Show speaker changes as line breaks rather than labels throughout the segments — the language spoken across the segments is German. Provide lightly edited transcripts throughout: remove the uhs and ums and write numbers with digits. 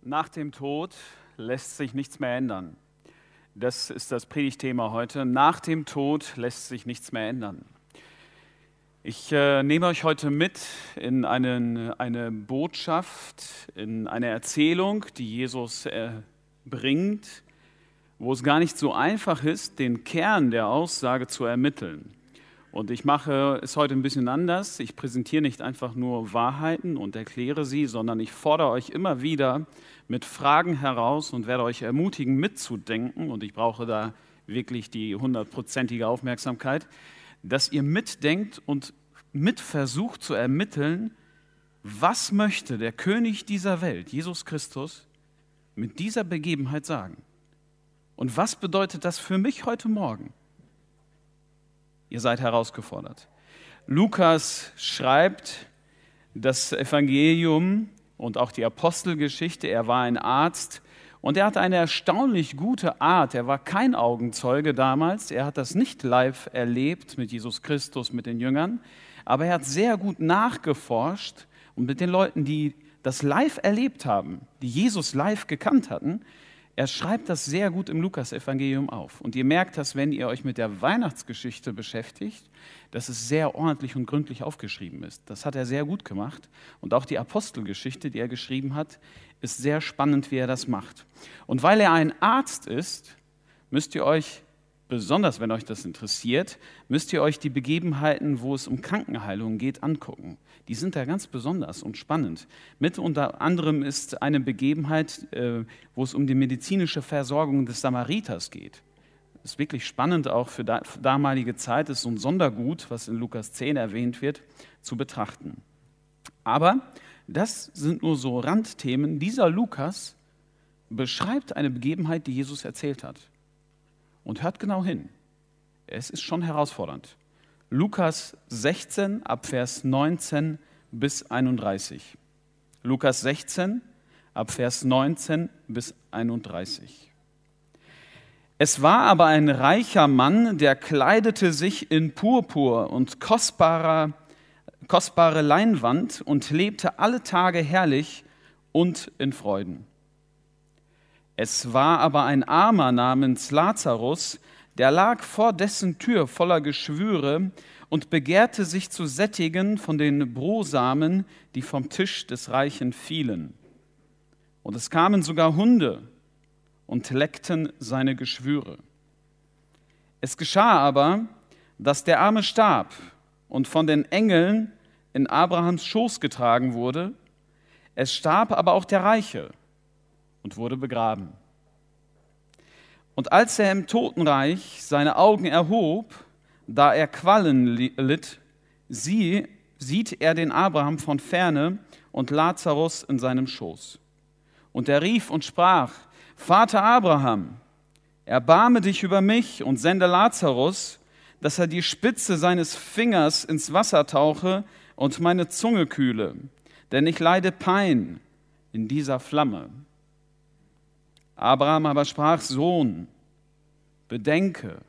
Nach dem Tod lässt sich nichts mehr ändern. Das ist das Predigtthema heute. Nach dem Tod lässt sich nichts mehr ändern. Ich nehme euch heute mit in eine Botschaft, in eine Erzählung, die Jesus bringt, wo es gar nicht so einfach ist, den Kern der Aussage zu ermitteln. Und ich mache es heute ein bisschen anders. Ich präsentiere nicht einfach nur Wahrheiten und erkläre sie, sondern ich fordere euch immer wieder mit Fragen heraus und werde euch ermutigen, mitzudenken. Und ich brauche da wirklich die 100%ige Aufmerksamkeit, dass ihr mitdenkt und mit versucht zu ermitteln, was möchte der König dieser Welt, Jesus Christus, mit dieser Begebenheit sagen? Und was bedeutet das für mich heute Morgen? Ihr seid herausgefordert. Lukas schreibt das Evangelium und auch die Apostelgeschichte. Er war ein Arzt und er hatte eine erstaunlich gute Art. Er war kein Augenzeuge damals. Er hat das nicht live erlebt mit Jesus Christus, mit den Jüngern. Aber er hat sehr gut nachgeforscht und mit den Leuten, die das live erlebt haben, die Jesus live gekannt hatten, er schreibt das sehr gut im Lukas-Evangelium auf. Und ihr merkt das, wenn ihr euch mit der Weihnachtsgeschichte beschäftigt, dass es sehr ordentlich und gründlich aufgeschrieben ist. Das hat er sehr gut gemacht. Und auch die Apostelgeschichte, die er geschrieben hat, ist sehr spannend, wie er das macht. Und weil er ein Arzt ist, müsst ihr euch, besonders wenn euch das interessiert, müsst ihr euch die Begebenheiten, wo es um Krankenheilung geht, angucken. Die sind da ganz besonders und spannend. Mit unter anderem ist eine Begebenheit, wo es um die medizinische Versorgung des Samariters geht. Das ist wirklich spannend, auch für damalige Zeit, ist so ein Sondergut, was in Lukas 10 erwähnt wird, zu betrachten. Aber das sind nur so Randthemen. Dieser Lukas beschreibt eine Begebenheit, die Jesus erzählt hat. Und hört genau hin. Es ist schon herausfordernd. Lukas 16 ab Vers 19 bis 31. Lukas 16 ab Vers 19 bis 31. Es war aber ein reicher Mann, der kleidete sich in Purpur und kostbare Leinwand und lebte alle Tage herrlich und in Freuden. Es war aber ein Armer namens Lazarus, der lag vor dessen Tür voller Geschwüre und begehrte sich zu sättigen von den Brosamen, die vom Tisch des Reichen fielen. Und es kamen sogar Hunde und leckten seine Geschwüre. Es geschah aber, dass der Arme starb und von den Engeln in Abrahams Schoß getragen wurde. Es starb aber auch der Reiche und wurde begraben. Und als er im Totenreich seine Augen erhob, da er Qualen litt, sieht er den Abraham von ferne und Lazarus in seinem Schoß. Und er rief und sprach: Vater Abraham, erbarme dich über mich und sende Lazarus, dass er die Spitze seines Fingers ins Wasser tauche und meine Zunge kühle, denn ich leide Pein in dieser Flamme. Abraham aber sprach: Sohn, bedenke,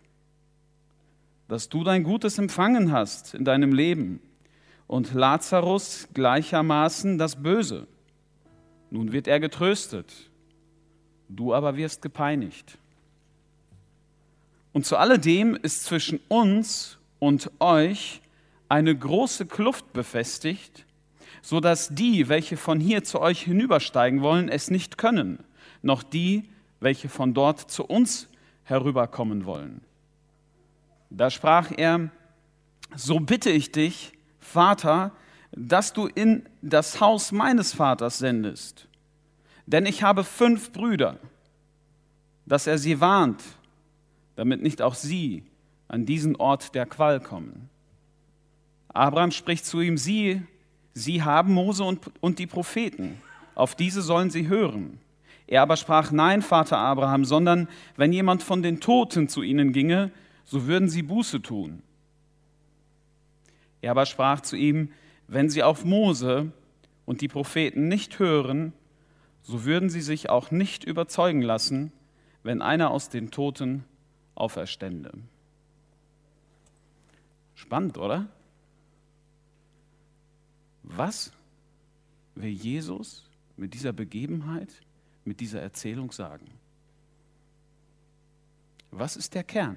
dass du dein Gutes empfangen hast in deinem Leben und Lazarus gleichermaßen das Böse. Nun wird er getröstet, du aber wirst gepeinigt. Und zu alledem ist zwischen uns und euch eine große Kluft befestigt, so dass die, welche von hier zu euch hinübersteigen wollen, es nicht können, noch die, welche von dort zu uns herüberkommen wollen. Da sprach er: So bitte ich dich, Vater, dass du in das Haus meines Vaters sendest. Denn ich habe 5 Brüder, dass er sie warnt, damit nicht auch sie an diesen Ort der Qual kommen. Abraham spricht zu ihm: Sie haben Mose und die Propheten, auf diese sollen sie hören. Er aber sprach: Nein, Vater Abraham, sondern wenn jemand von den Toten zu ihnen ginge, so würden sie Buße tun. Er aber sprach zu ihm: Wenn sie auf Mose und die Propheten nicht hören, so würden sie sich auch nicht überzeugen lassen, wenn einer aus den Toten auferstände. Spannend, oder? Was will Jesus mit dieser Begebenheit mit dieser Erzählung sagen? Was ist der Kern?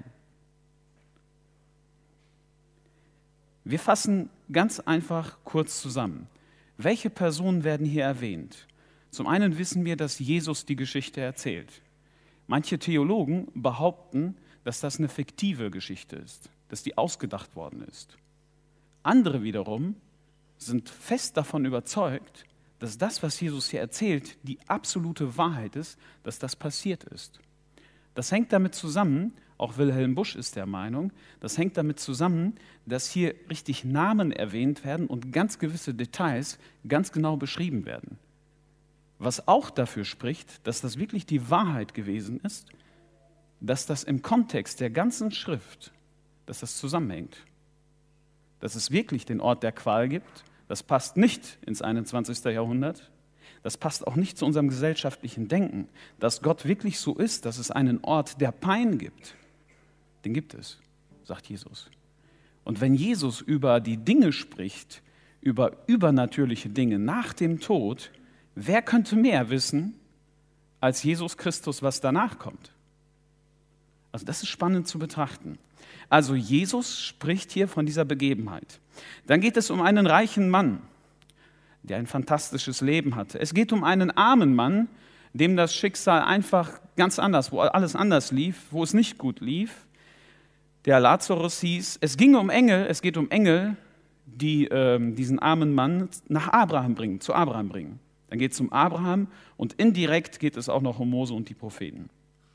Wir fassen ganz einfach kurz zusammen. Welche Personen werden hier erwähnt? Zum einen wissen wir, dass Jesus die Geschichte erzählt. Manche Theologen behaupten, dass das eine fiktive Geschichte ist, dass die ausgedacht worden ist. Andere wiederum sind fest davon überzeugt, dass das, was Jesus hier erzählt, die absolute Wahrheit ist, dass das passiert ist. Das hängt damit zusammen, auch Wilhelm Busch ist der Meinung, das hängt damit zusammen, dass hier richtig Namen erwähnt werden und ganz gewisse Details ganz genau beschrieben werden. Was auch dafür spricht, dass das wirklich die Wahrheit gewesen ist, dass das im Kontext der ganzen Schrift, dass das zusammenhängt. Dass es wirklich den Ort der Qual gibt, das passt nicht ins 21. Jahrhundert, das passt auch nicht zu unserem gesellschaftlichen Denken, dass Gott wirklich so ist, dass es einen Ort der Pein gibt. Den gibt es, sagt Jesus. Und wenn Jesus über die Dinge spricht, über übernatürliche Dinge nach dem Tod, wer könnte mehr wissen als Jesus Christus, was danach kommt? Also das ist spannend zu betrachten. Also Jesus spricht hier von dieser Begebenheit. Dann geht es um einen reichen Mann, der ein fantastisches Leben hatte. Es geht um einen armen Mann, dem das Schicksal einfach ganz anders, wo alles anders lief, wo es nicht gut lief. Der Lazarus hieß, es geht um Engel, die diesen armen Mann nach Abraham bringen, zu Abraham bringen. Dann geht es um Abraham und indirekt geht es auch noch um Mose und die Propheten.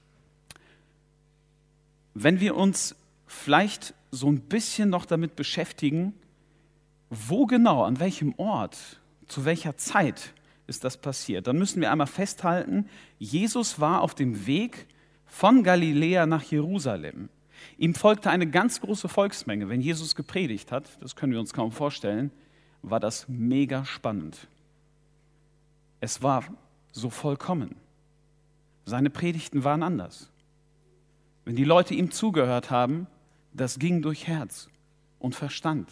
Wenn wir uns vielleicht so ein bisschen noch damit beschäftigen, wo genau, an welchem Ort, zu welcher Zeit ist das passiert, dann müssen wir einmal festhalten, Jesus war auf dem Weg von Galiläa nach Jerusalem. Ihm folgte eine ganz große Volksmenge. Wenn Jesus gepredigt hat, das können wir uns kaum vorstellen, war das mega spannend. Es war so vollkommen. Seine Predigten waren anders. Wenn die Leute ihm zugehört haben, das ging durch Herz und Verstand.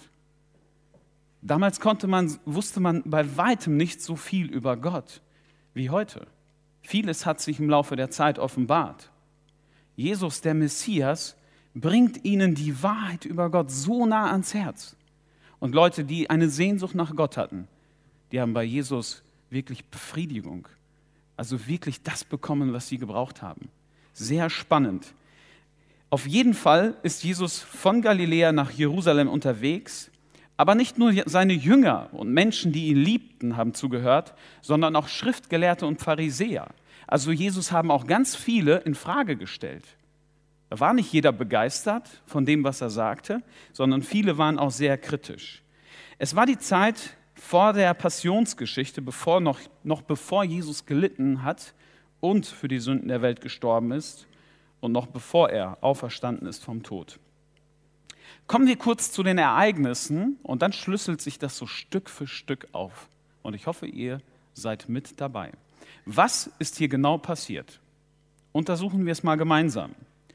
Damals wusste man bei weitem nicht so viel über Gott wie heute. Vieles hat sich im Laufe der Zeit offenbart. Jesus, der Messias, bringt ihnen die Wahrheit über Gott so nah ans Herz. Und Leute, die eine Sehnsucht nach Gott hatten, die haben bei Jesus wirklich Befriedigung, also wirklich das bekommen, was sie gebraucht haben. Sehr spannend. Auf jeden Fall ist Jesus von Galiläa nach Jerusalem unterwegs, aber nicht nur seine Jünger und Menschen, die ihn liebten, haben zugehört, sondern auch Schriftgelehrte und Pharisäer. Also Jesus haben auch ganz viele in Frage gestellt. Da war nicht jeder begeistert von dem, was er sagte, sondern viele waren auch sehr kritisch. Es war die Zeit vor der Passionsgeschichte, noch bevor Jesus gelitten hat und für die Sünden der Welt gestorben ist und noch bevor er auferstanden ist vom Tod. Kommen wir kurz zu den Ereignissen und dann schlüsselt sich das so Stück für Stück auf. Und ich hoffe, ihr seid mit dabei. Was ist hier genau passiert? Untersuchen wir es mal gemeinsam.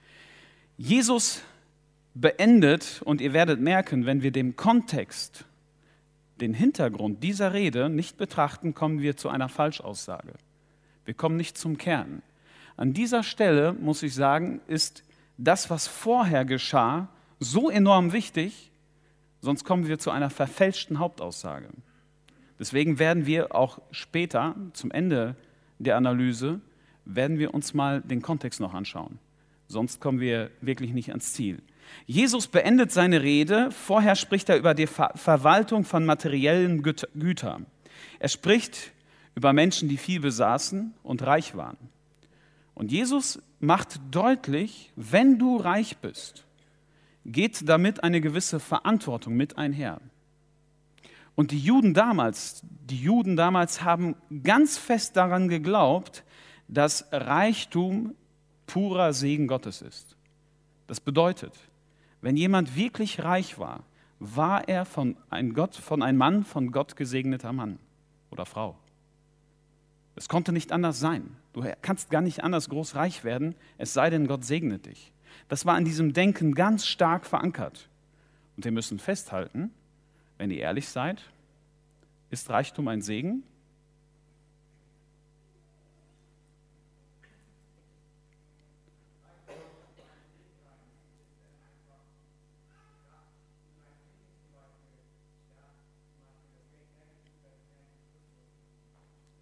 Jesus beendet, und ihr werdet merken, wenn wir den Kontext, den Hintergrund dieser Rede nicht betrachten, kommen wir zu einer Falschaussage. Wir kommen nicht zum Kern. An dieser Stelle, muss ich sagen, ist das, was vorher geschah, so enorm wichtig, sonst kommen wir zu einer verfälschten Hauptaussage. Deswegen werden wir auch später, zum Ende der Analyse, werden wir uns mal den Kontext noch anschauen. Sonst kommen wir wirklich nicht ans Ziel. Jesus beendet seine Rede. Vorher spricht er über die Verwaltung von materiellen Gütern. Er spricht über Menschen, die viel besaßen und reich waren. Und Jesus macht deutlich, wenn du reich bist, geht damit eine gewisse Verantwortung mit einher. Und die Juden damals haben ganz fest daran geglaubt, dass Reichtum purer Segen Gottes ist. Das bedeutet, wenn jemand wirklich reich war, war er ein Mann von Gott gesegneter Mann oder Frau. Es konnte nicht anders sein. Du kannst gar nicht anders groß reich werden, es sei denn, Gott segnet dich. Das war in diesem Denken ganz stark verankert. Und wir müssen festhalten, wenn ihr ehrlich seid, ist Reichtum ein Segen?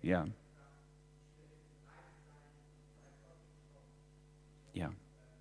Ja. Ja.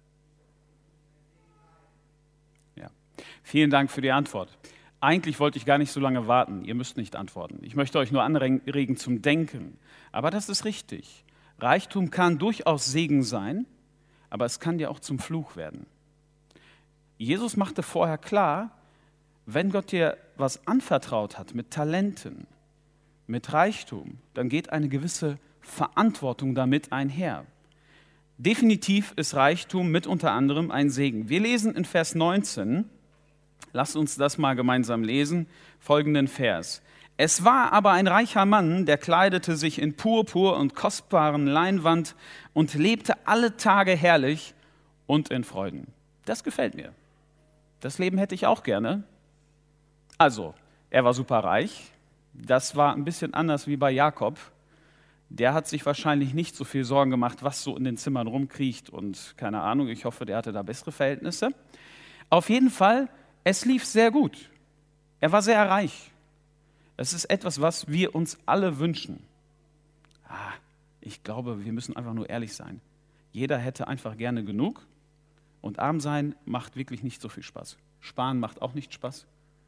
Ja. Vielen Dank für die Antwort. Eigentlich wollte ich gar nicht so lange warten. Ihr müsst nicht antworten. Ich möchte euch nur anregen zum Denken. Aber das ist richtig. Reichtum kann durchaus Segen sein, aber es kann dir auch zum Fluch werden. Jesus machte vorher klar, wenn Gott dir was anvertraut hat mit Talenten, mit Reichtum, dann geht eine gewisse Verantwortung damit einher. Definitiv ist Reichtum mit unter anderem ein Segen. Wir lesen in Vers 19, lasst uns das mal gemeinsam lesen, folgenden Vers. Es war aber ein reicher Mann, der kleidete sich in Purpur und kostbaren Leinwand und lebte alle Tage herrlich und in Freuden. Das gefällt mir. Das Leben hätte ich auch gerne. Also, er war super reich. Das war ein bisschen anders wie bei Jakob. Der hat sich wahrscheinlich nicht so viel Sorgen gemacht, was so in den Zimmern rumkriecht und keine Ahnung, ich hoffe, der hatte da bessere Verhältnisse. Auf jeden Fall, es lief sehr gut. Er war sehr reich. Es ist etwas, was wir uns alle wünschen. Ich glaube, wir müssen einfach nur ehrlich sein. Jeder hätte einfach gerne genug und arm sein macht wirklich nicht so viel Spaß. Sparen macht auch nicht Spaß.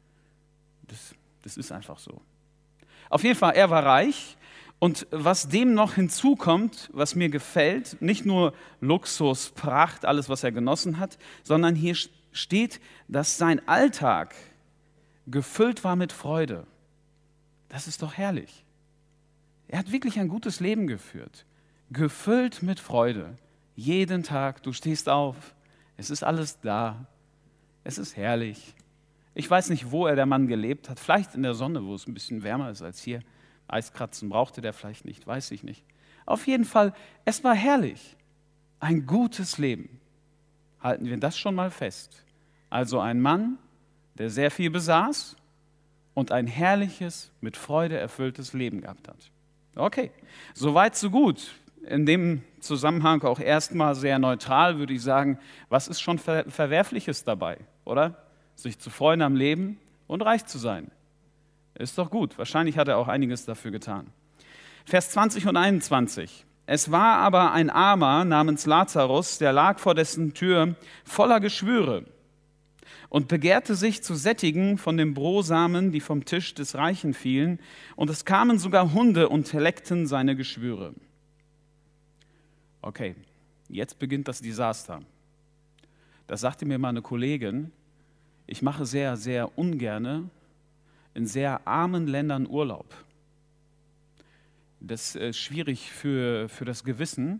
Das ist einfach so. Auf jeden Fall, er war reich. Und was dem noch hinzukommt, was mir gefällt, nicht nur Luxus, Pracht, alles, was er genossen hat, sondern hier steht, dass sein Alltag gefüllt war mit Freude. Das ist doch herrlich. Er hat wirklich ein gutes Leben geführt, gefüllt mit Freude. Jeden Tag, du stehst auf, es ist alles da, es ist herrlich. Ich weiß nicht, wo der Mann gelebt hat, vielleicht in der Sonne, wo es ein bisschen wärmer ist als hier. Eiskratzen brauchte der vielleicht nicht, weiß ich nicht. Auf jeden Fall, es war herrlich. Ein gutes Leben. Halten wir das schon mal fest. Also ein Mann, der sehr viel besaß und ein herrliches, mit Freude erfülltes Leben gehabt hat. Okay, soweit so gut. In dem Zusammenhang auch erstmal sehr neutral würde ich sagen, was ist schon Verwerfliches dabei, oder? Sich zu freuen am Leben und reich zu sein. Ist doch gut. Wahrscheinlich hat er auch einiges dafür getan. Vers 20 und 21. Es war aber ein Armer namens Lazarus, der lag vor dessen Tür voller Geschwüre und begehrte sich zu sättigen von den Brosamen, die vom Tisch des Reichen fielen. Und es kamen sogar Hunde und leckten seine Geschwüre. Okay, jetzt beginnt das Desaster. Das sagte mir mal eine Kollegin. Ich mache sehr, sehr ungerne in sehr armen Ländern Urlaub. Das ist schwierig für das Gewissen,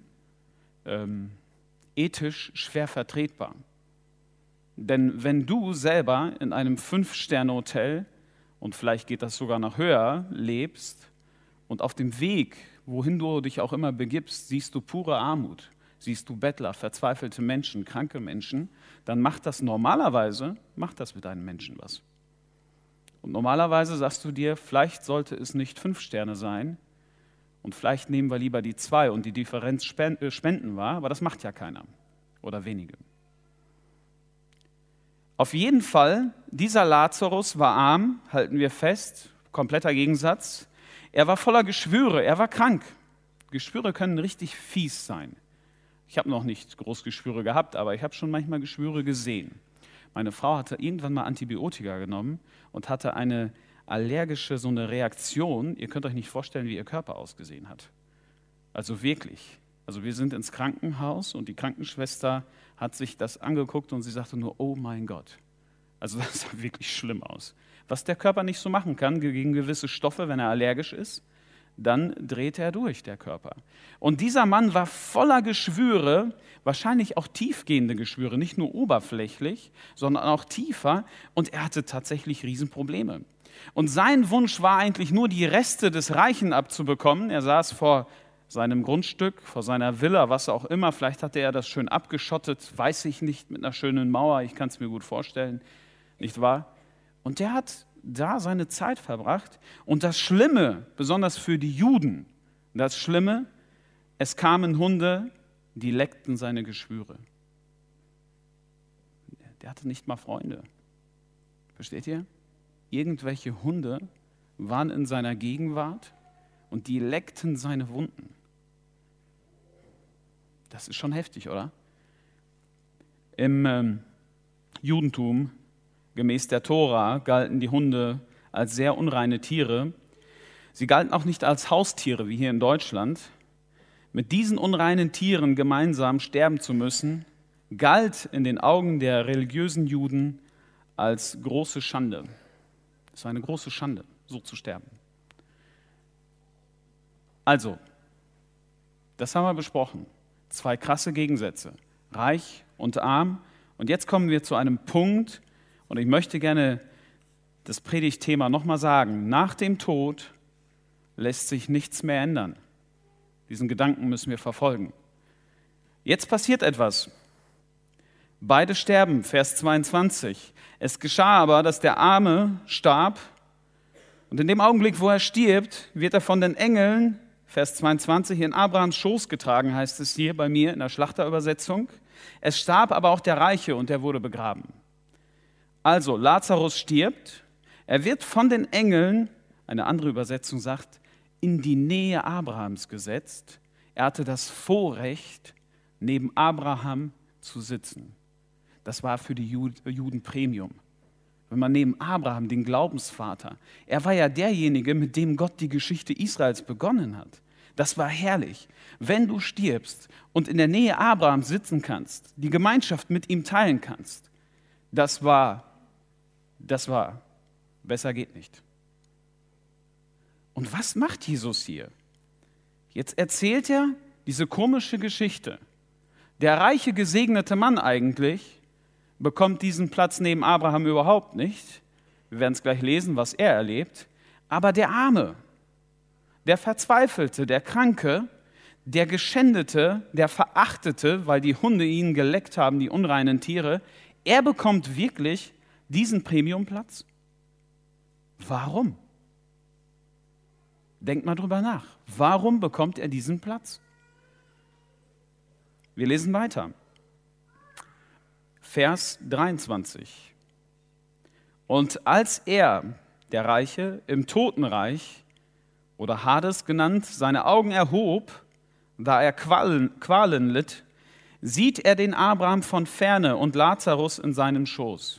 ethisch schwer vertretbar. Denn wenn du selber in einem 5-Sterne-Hotel, und vielleicht geht das sogar noch höher, lebst und auf dem Weg, wohin du dich auch immer begibst, siehst du pure Armut, siehst du Bettler, verzweifelte Menschen, kranke Menschen, dann macht das mit einem Menschen was. Und normalerweise sagst du dir, vielleicht sollte es nicht 5 Sterne sein und vielleicht nehmen wir lieber die 2 und die Differenz spenden wir, aber das macht ja keiner oder wenige. Auf jeden Fall, dieser Lazarus war arm, halten wir fest, kompletter Gegensatz. Er war voller Geschwüre, er war krank. Geschwüre können richtig fies sein. Ich habe noch nicht groß Geschwüre gehabt, aber ich habe schon manchmal Geschwüre gesehen. Meine Frau hatte irgendwann mal Antibiotika genommen und hatte eine allergische, so eine Reaktion. Ihr könnt euch nicht vorstellen, wie ihr Körper ausgesehen hat. Also wirklich. Also wir sind ins Krankenhaus und die Krankenschwester hat sich das angeguckt und sie sagte nur, oh mein Gott. Also das sah wirklich schlimm aus. Was der Körper nicht so machen kann gegen gewisse Stoffe, wenn er allergisch ist, dann dreht er durch, der Körper. Und dieser Mann war voller Geschwüre, wahrscheinlich auch tiefgehende Geschwüre, nicht nur oberflächlich, sondern auch tiefer. Und er hatte tatsächlich Riesenprobleme. Und sein Wunsch war eigentlich nur, die Reste des Reichen abzubekommen. Er saß vor seinem Grundstück, vor seiner Villa, was auch immer. Vielleicht hatte er das schön abgeschottet, weiß ich nicht, mit einer schönen Mauer. Ich kann es mir gut vorstellen, nicht wahr? Und der hat da seine Zeit verbracht. Und das Schlimme, besonders für die Juden, das Schlimme, es kamen Hunde, die leckten seine Geschwüre. Der hatte nicht mal Freunde. Versteht ihr? Irgendwelche Hunde waren in seiner Gegenwart und die leckten seine Wunden. Das ist schon heftig, oder? Im Judentum, gemäß der Tora, galten die Hunde als sehr unreine Tiere. Sie galten auch nicht als Haustiere, wie hier in Deutschland. Mit diesen unreinen Tieren gemeinsam sterben zu müssen, galt in den Augen der religiösen Juden als große Schande. Es war eine große Schande, so zu sterben. Also, das haben wir besprochen. 2 krasse Gegensätze, reich und arm. Und jetzt kommen wir zu einem Punkt, und ich möchte gerne das Predigtthema nochmal sagen. Nach dem Tod lässt sich nichts mehr ändern. Diesen Gedanken müssen wir verfolgen. Jetzt passiert etwas. Beide sterben, Vers 22. Es geschah aber, dass der Arme starb, und in dem Augenblick, wo er stirbt, wird er von den Engeln, Vers 22, in Abrahams Schoß getragen, heißt es hier bei mir in der Schlachterübersetzung. Es starb aber auch der Reiche und er wurde begraben. Also, Lazarus stirbt, er wird von den Engeln, eine andere Übersetzung sagt, in die Nähe Abrahams gesetzt. Er hatte das Vorrecht, neben Abraham zu sitzen. Das war für die Juden Premium. Wenn man neben Abraham, den Glaubensvater, er war ja derjenige, mit dem Gott die Geschichte Israels begonnen hat. Das war herrlich. Wenn du stirbst und in der Nähe Abrahams sitzen kannst, die Gemeinschaft mit ihm teilen kannst, das war, besser geht nicht. Und was macht Jesus hier? Jetzt erzählt er diese komische Geschichte. Der reiche, gesegnete Mann eigentlich bekommt diesen Platz neben Abraham überhaupt nicht. Wir werden es gleich lesen, was er erlebt. Aber der Arme, der Verzweifelte, der Kranke, der Geschändete, der Verachtete, weil die Hunde ihn geleckt haben, die unreinen Tiere, er bekommt wirklich diesen Premiumplatz. Warum? Denkt mal drüber nach. Warum bekommt er diesen Platz? Wir lesen weiter. Vers 23. Und als er, der Reiche, im Totenreich oder Hades genannt, seine Augen erhob, da er Qualen litt, sieht er den Abraham von ferne und Lazarus in seinem Schoß.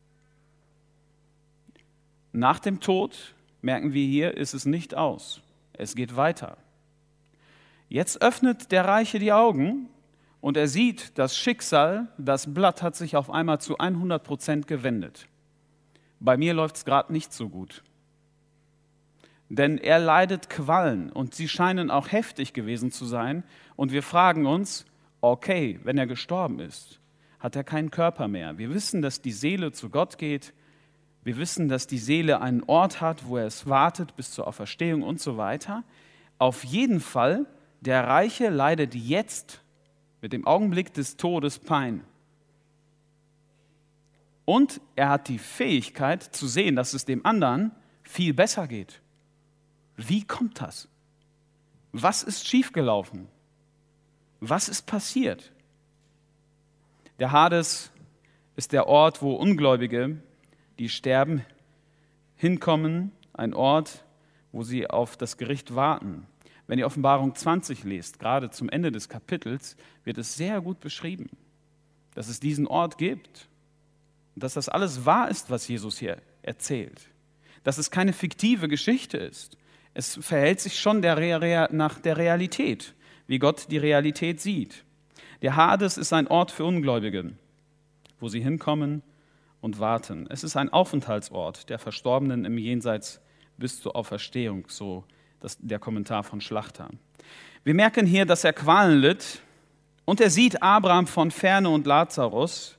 Nach dem Tod, merken wir hier, ist es nicht aus. Es geht weiter. Jetzt öffnet der Reiche die Augen und er sieht, das Schicksal, das Blatt hat sich auf einmal zu 100% gewendet. Bei mir läuft es gerade nicht so gut. Denn er leidet Qualen und sie scheinen auch heftig gewesen zu sein. Und wir fragen uns, okay, wenn er gestorben ist, hat er keinen Körper mehr. Wir wissen, dass die Seele zu Gott geht. Wir wissen, dass die Seele einen Ort hat, wo er es wartet bis zur Auferstehung und so weiter. Auf jeden Fall, der Reiche leidet jetzt mit dem Augenblick des Todes Pein. Und er hat die Fähigkeit zu sehen, dass es dem anderen viel besser geht. Wie kommt das? Was ist schiefgelaufen? Was ist passiert? Der Hades ist der Ort, wo Ungläubige, die sterben, hinkommen, ein Ort, wo sie auf das Gericht warten. Wenn ihr Offenbarung 20 lest, gerade zum Ende des Kapitels, wird es sehr gut beschrieben, dass es diesen Ort gibt und dass das alles wahr ist, was Jesus hier erzählt. Dass es keine fiktive Geschichte ist. Es verhält sich schon nach der Realität, wie Gott die Realität sieht. Der Hades ist ein Ort für Ungläubige, wo sie hinkommen und warten. Es ist ein Aufenthaltsort der Verstorbenen im Jenseits bis zur Auferstehung, so der Kommentar von Schlachter. Wir merken hier, dass er Qualen litt und er sieht Abraham von ferne und Lazarus.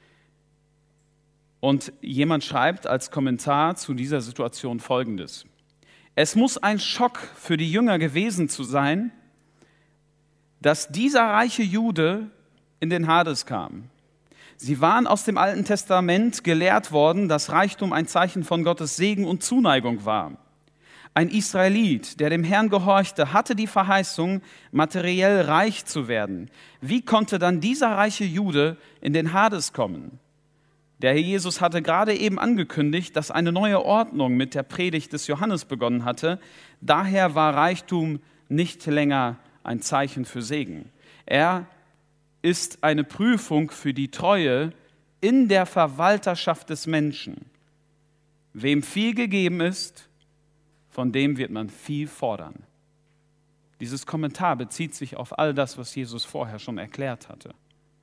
Und jemand schreibt als Kommentar zu dieser Situation Folgendes: Es muss ein Schock für die Jünger gewesen zu sein, dass dieser reiche Jude in den Hades kam. Sie waren aus dem Alten Testament gelehrt worden, dass Reichtum ein Zeichen von Gottes Segen und Zuneigung war. Ein Israelit, der dem Herrn gehorchte, hatte die Verheißung, materiell reich zu werden. Wie konnte dann dieser reiche Jude in den Hades kommen? Der Herr Jesus hatte gerade eben angekündigt, dass eine neue Ordnung mit der Predigt des Johannes begonnen hatte. Daher war Reichtum nicht länger ein Zeichen für Segen. Er ist eine Prüfung für die Treue in der Verwalterschaft des Menschen. Wem viel gegeben ist, von dem wird man viel fordern. Dieses Kommentar bezieht sich auf all das, was Jesus vorher schon erklärt hatte.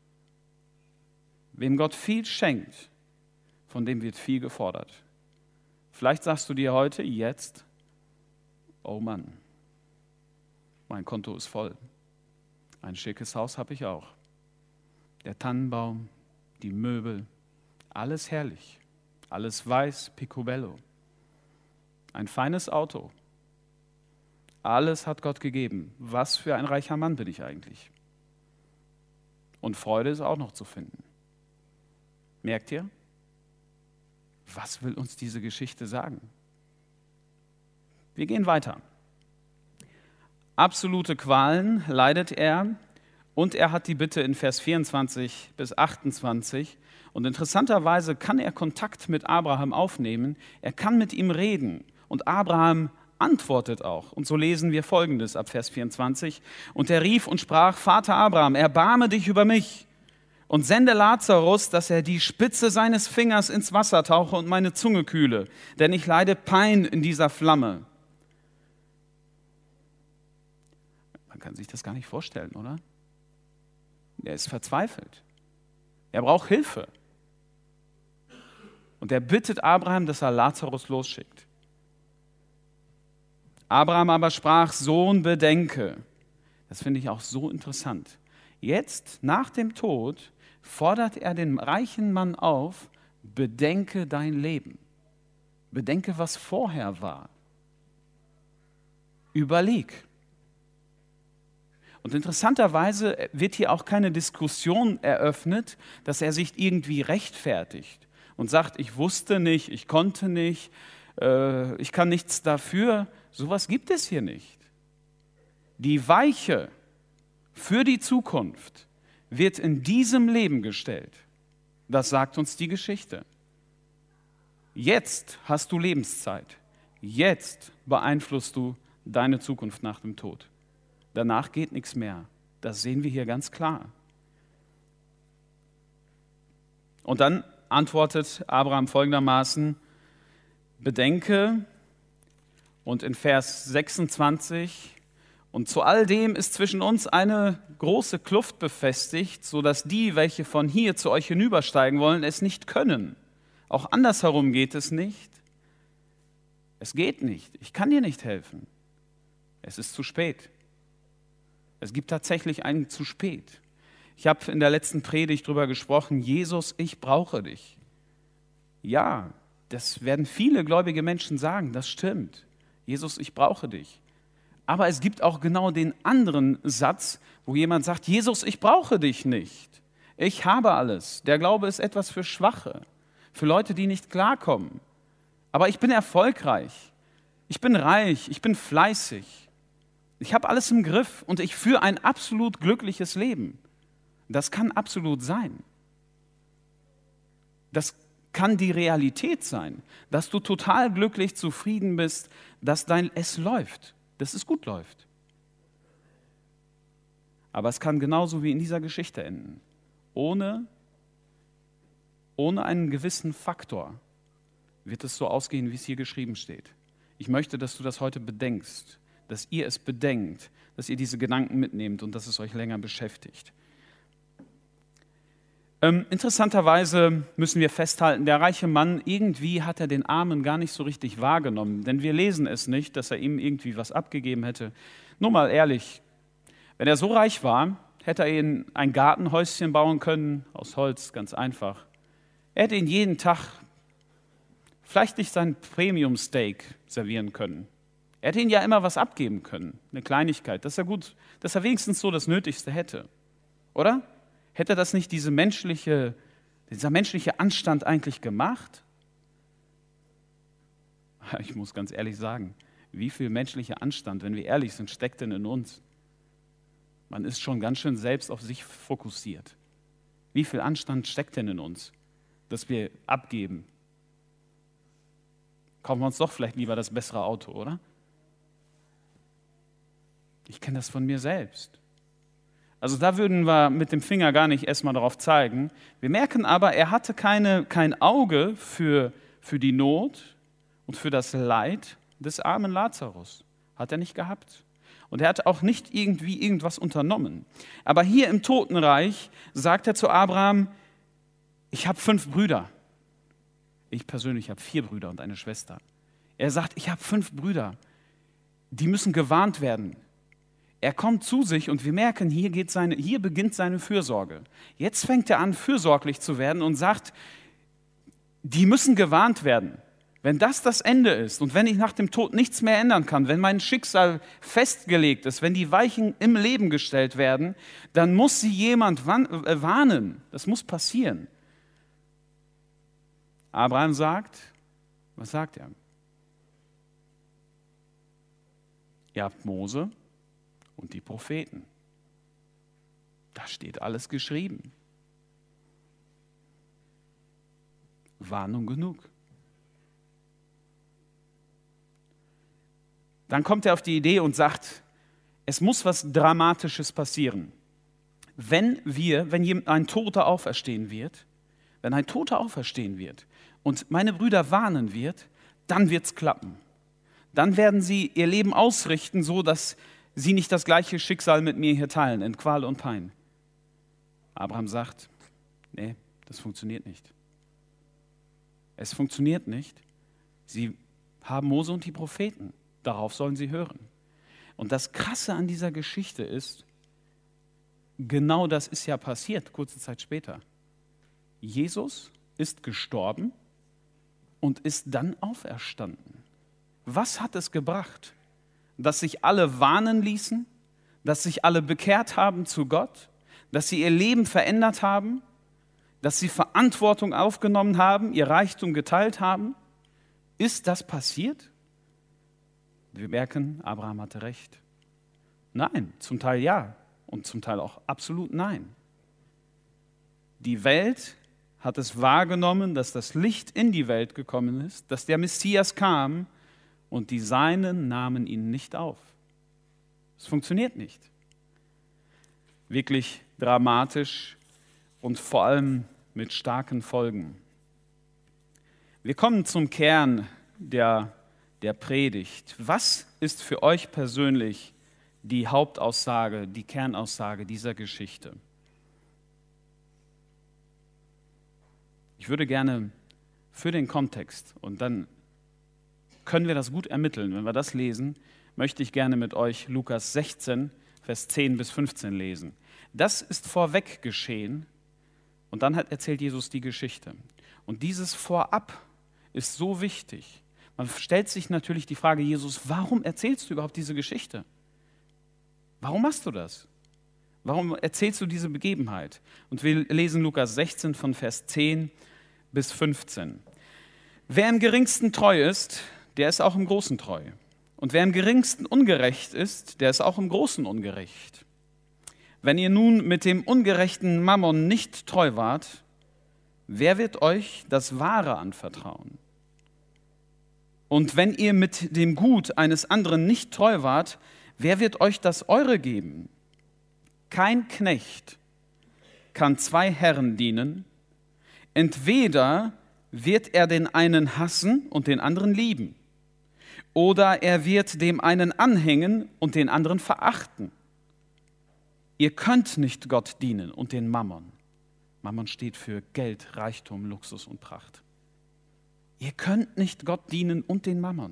Wem Gott viel schenkt, von dem wird viel gefordert. Vielleicht sagst du dir heute, jetzt, oh Mann, mein Konto ist voll. Ein schickes Haus habe ich auch. Der Tannenbaum, die Möbel, alles herrlich, alles weiß, picobello. Ein feines Auto. Alles hat Gott gegeben. Was für ein reicher Mann bin ich eigentlich? Und Freude ist auch noch zu finden. Merkt ihr? Was will uns diese Geschichte sagen? Wir gehen weiter. Absolute Qualen leidet er und er hat die Bitte in Vers 24 bis 28. Und interessanterweise kann er Kontakt mit Abraham aufnehmen. Er kann mit ihm reden und Abraham antwortet auch. Und so lesen wir Folgendes ab Vers 24. Und er rief und sprach, Vater Abraham, erbarme dich über mich und sende Lazarus, dass er die Spitze seines Fingers ins Wasser tauche und meine Zunge kühle, denn ich leide Pein in dieser Flamme. Man kann sich das gar nicht vorstellen, oder? Er ist verzweifelt. Er braucht Hilfe. Und er bittet Abraham, dass er Lazarus losschickt. Abraham aber sprach, Sohn, bedenke. Das finde ich auch so interessant. Jetzt, nach dem Tod, fordert er den reichen Mann auf, bedenke dein Leben. Bedenke, was vorher war. Überleg. Und interessanterweise wird hier auch keine Diskussion eröffnet, dass er sich irgendwie rechtfertigt und sagt, ich wusste nicht, ich konnte nicht, ich kann nichts dafür. Sowas gibt es hier nicht. Die Weiche für die Zukunft wird in diesem Leben gestellt. Das sagt uns die Geschichte. Jetzt hast du Lebenszeit. Jetzt beeinflusst du deine Zukunft nach dem Tod. Danach geht nichts mehr. Das sehen wir hier ganz klar. Und dann antwortet Abraham folgendermaßen, bedenke, und in Vers 26, und zu all dem ist zwischen uns eine große Kluft befestigt, sodass die, welche von hier zu euch hinübersteigen wollen, es nicht können. Auch andersherum geht es nicht. Es geht nicht. Ich kann dir nicht helfen. Es ist zu spät. Es gibt tatsächlich einen zu spät. Ich habe in der letzten Predigt darüber gesprochen, Jesus, ich brauche dich. Ja, das werden viele gläubige Menschen sagen, das stimmt. Jesus, ich brauche dich. Aber es gibt auch genau den anderen Satz, wo jemand sagt, Jesus, ich brauche dich nicht. Ich habe alles. Der Glaube ist etwas für Schwache, für Leute, die nicht klarkommen. Aber ich bin erfolgreich. Ich bin reich. Ich bin fleißig. Ich habe alles im Griff und ich führe ein absolut glückliches Leben. Das kann absolut sein. Das kann die Realität sein, dass du total glücklich, zufrieden bist, dass es läuft, dass es gut läuft. Aber es kann genauso wie in dieser Geschichte enden. Ohne einen gewissen Faktor wird es so ausgehen, wie es hier geschrieben steht. Ich möchte, dass du das heute bedenkst, dass ihr es bedenkt, dass ihr diese Gedanken mitnehmt und dass es euch länger beschäftigt. Interessanterweise müssen wir festhalten, der reiche Mann, irgendwie hat er den Armen gar nicht so richtig wahrgenommen, denn wir lesen es nicht, dass er ihm irgendwie was abgegeben hätte. Nur mal ehrlich, wenn er so reich war, hätte er ihm ein Gartenhäuschen bauen können, aus Holz, ganz einfach. Er hätte ihn jeden Tag vielleicht nicht sein Premium-Steak servieren können. Er hätte ihnen ja immer was abgeben können, eine Kleinigkeit. Das ist ja gut, dass er wenigstens so das Nötigste hätte, oder? Hätte das nicht dieser menschliche Anstand eigentlich gemacht? Ich muss ganz ehrlich sagen, wie viel menschlicher Anstand, wenn wir ehrlich sind, steckt denn in uns? Man ist schon ganz schön selbst auf sich fokussiert. Wie viel Anstand steckt denn in uns? das wir abgeben. Kaufen wir uns doch vielleicht lieber das bessere Auto, oder? Ich kenne das von mir selbst. Also da würden wir mit dem Finger gar nicht erstmal darauf zeigen. Wir merken aber, er hatte kein Auge für die Not und für das Leid des armen Lazarus. Hat er nicht gehabt. Und er hat auch nicht irgendwie irgendwas unternommen. Aber hier im Totenreich sagt er zu Abraham, ich habe 5 Brüder. Ich persönlich habe 4 Brüder und eine Schwester. Er sagt, ich habe 5 Brüder. Die müssen gewarnt werden. Er kommt zu sich und wir merken, hier beginnt seine Fürsorge. Jetzt fängt er an, fürsorglich zu werden und sagt, die müssen gewarnt werden. Wenn das Ende ist und wenn ich nach dem Tod nichts mehr ändern kann, wenn mein Schicksal festgelegt ist, wenn die Weichen im Leben gestellt werden, dann muss sie jemand warnen. Das muss passieren. Abraham sagt, was sagt er? Ihr habt Mose und die Propheten. Da steht alles geschrieben. Warnung genug. Dann kommt er auf die Idee und sagt, es muss was Dramatisches passieren. Wenn ein Toter auferstehen wird, und meine Brüder warnen wird, dann wird es klappen. Dann werden sie ihr Leben ausrichten, so dass sie nicht das gleiche Schicksal mit mir hier teilen, in Qual und Pein. Abraham sagt, nee, das funktioniert nicht. Es funktioniert nicht. Sie haben Mose und die Propheten. Darauf sollen sie hören. Und das Krasse an dieser Geschichte ist, genau das ist ja passiert, kurze Zeit später. Jesus ist gestorben und ist dann auferstanden. Was hat es gebracht? Dass sich alle warnen ließen, dass sich alle bekehrt haben zu Gott, dass sie ihr Leben verändert haben, dass sie Verantwortung aufgenommen haben, ihr Reichtum geteilt haben. Ist das passiert? Wir merken, Abraham hatte recht. Nein, zum Teil ja und zum Teil auch absolut nein. Die Welt hat es wahrgenommen, dass das Licht in die Welt gekommen ist, dass der Messias kam und die Seinen nahmen ihn nicht auf. Es funktioniert nicht. Wirklich dramatisch und vor allem mit starken Folgen. Wir kommen zum Kern der Predigt. Was ist für euch persönlich die Hauptaussage, die Kernaussage dieser Geschichte? Ich würde gerne für den Kontext, und dann können wir das gut ermitteln, wenn wir das lesen, möchte ich gerne mit euch Lukas 16, Vers 10 bis 15 lesen. Das ist vorweg geschehen und dann erzählt Jesus die Geschichte. Und dieses Vorab ist so wichtig. Man stellt sich natürlich die Frage, Jesus, warum erzählst du überhaupt diese Geschichte? Warum machst du das? Warum erzählst du diese Begebenheit? Und wir lesen Lukas 16 von Vers 10 bis 15. Wer im Geringsten treu ist, der ist auch im Großen treu. Und wer im Geringsten ungerecht ist, der ist auch im Großen ungerecht. Wenn ihr nun mit dem ungerechten Mammon nicht treu wart, wer wird euch das Wahre anvertrauen? Und wenn ihr mit dem Gut eines anderen nicht treu wart, wer wird euch das Eure geben? Kein Knecht kann 2 Herren dienen. Entweder wird er den einen hassen und den anderen lieben, oder er wird dem einen anhängen und den anderen verachten. Ihr könnt nicht Gott dienen und den Mammon. Mammon steht für Geld, Reichtum, Luxus und Pracht. Ihr könnt nicht Gott dienen und den Mammon.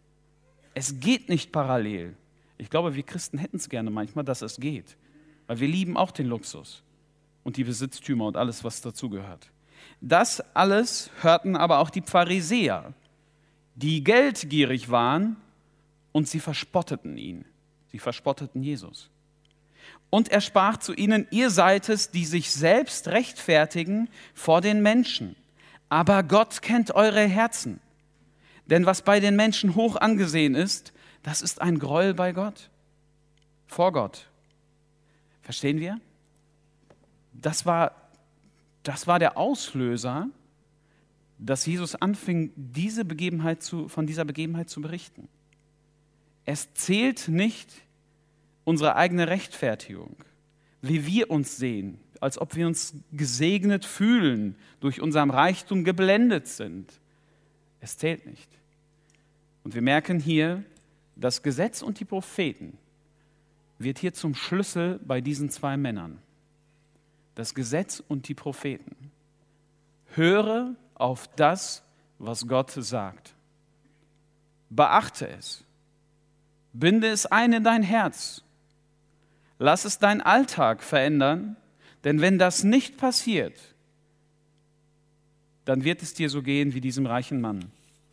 Es geht nicht parallel. Ich glaube, wir Christen hätten es gerne manchmal, dass es geht. Weil wir lieben auch den Luxus und die Besitztümer und alles, was dazugehört. Das alles hörten aber auch die Pharisäer, die geldgierig waren und sie verspotteten ihn. Sie verspotteten Jesus. Und er sprach zu ihnen, ihr seid es, die sich selbst rechtfertigen vor den Menschen. Aber Gott kennt eure Herzen. Denn was bei den Menschen hoch angesehen ist, das ist ein Gräuel bei Gott, vor Gott. Verstehen wir? Das war der Auslöser dass Jesus anfing, von dieser Begebenheit zu berichten. Es zählt nicht unsere eigene Rechtfertigung, wie wir uns sehen, als ob wir uns gesegnet fühlen, durch unseren Reichtum geblendet sind. Es zählt nicht. Und wir merken hier, das Gesetz und die Propheten wird hier zum Schlüssel bei diesen zwei Männern. Das Gesetz und die Propheten. Höre auf das, was Gott sagt. Beachte es. Binde es ein in dein Herz. Lass es deinen Alltag verändern, denn wenn das nicht passiert, dann wird es dir so gehen wie diesem reichen Mann.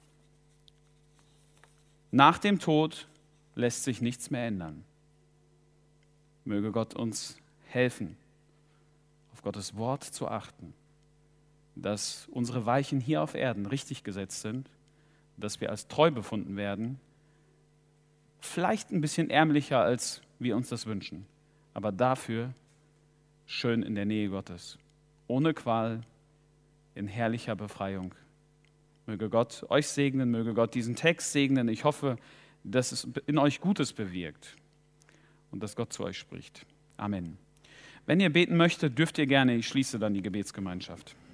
Nach dem Tod lässt sich nichts mehr ändern. Möge Gott uns helfen, auf Gottes Wort zu achten, dass unsere Weichen hier auf Erden richtig gesetzt sind, dass wir als treu befunden werden, vielleicht ein bisschen ärmlicher, als wir uns das wünschen, aber dafür schön in der Nähe Gottes, ohne Qual, in herrlicher Befreiung. Möge Gott euch segnen, möge Gott diesen Text segnen. Ich hoffe, dass es in euch Gutes bewirkt und dass Gott zu euch spricht. Amen. Wenn ihr beten möchtet, dürft ihr gerne, ich schließe dann die Gebetsgemeinschaft.